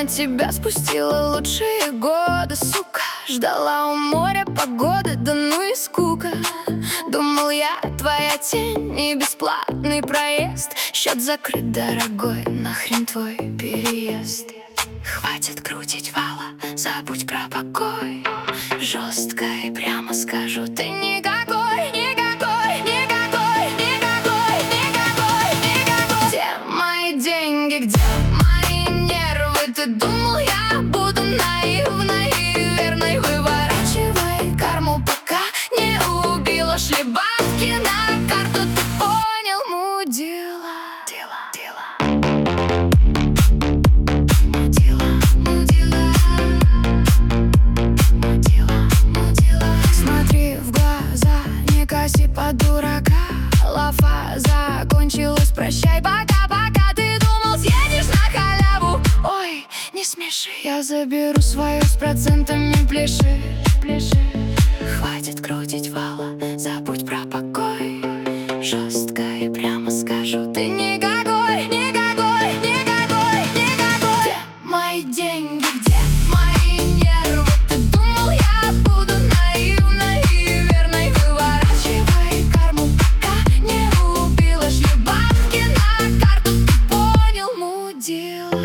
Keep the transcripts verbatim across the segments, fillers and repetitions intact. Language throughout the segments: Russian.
на тебя спустила лучшие годы, сука. Ждала у моря погоды, да ну и скука. Думал я, твоя тень и бесплатный проезд. Счет закрыт, дорогой, нахрен твой переезд. Хватит крутить вала, забудь про покой. Жестко и прямо скажу, ты никакой, никакой, никакой, никакой, никакой, никакой. Где мои деньги, где мои нервы? Ты думал, я буду наивной и верной? Выворачивай карму, пока не убила. Шли бабки на карту, ты понял, мудила. По дурака, лафа закончилась, прощай, пока-пока. Ты думал, съедешь на халяву? Ой, не смеши, я заберу свое с процентами, пляши, пляши. Хватит крутить вала, забудь про покой. Жестко и прямо скажу, ты никакой, никакой, никакой, никакой. Где мои деньги, где мои нервы? Ты думал, я буду наивной и верной? Выворачивай карму, пока не убила. Шли бабки на карту, ты понял, мудила.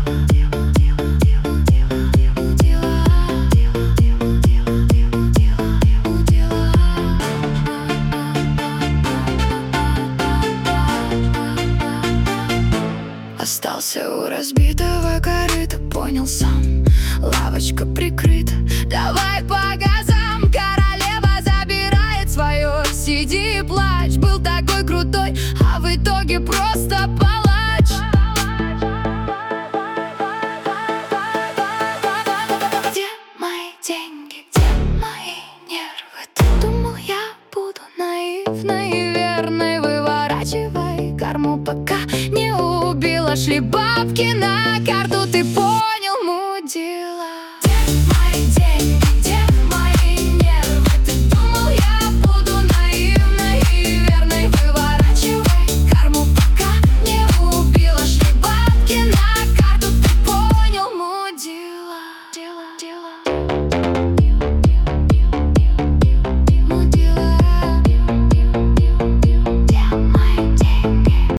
Остался у разбитого корыта, понял сам, лавочка прикрыта. Давай по газам, королева забирает свое. Сиди и плачь, был такой крутой, а в итоге просто палач. Где мои деньги, где мои нервы? Ты думал, я буду наивной и верной? Выворачивай карму, пока не убила. Шли бабки на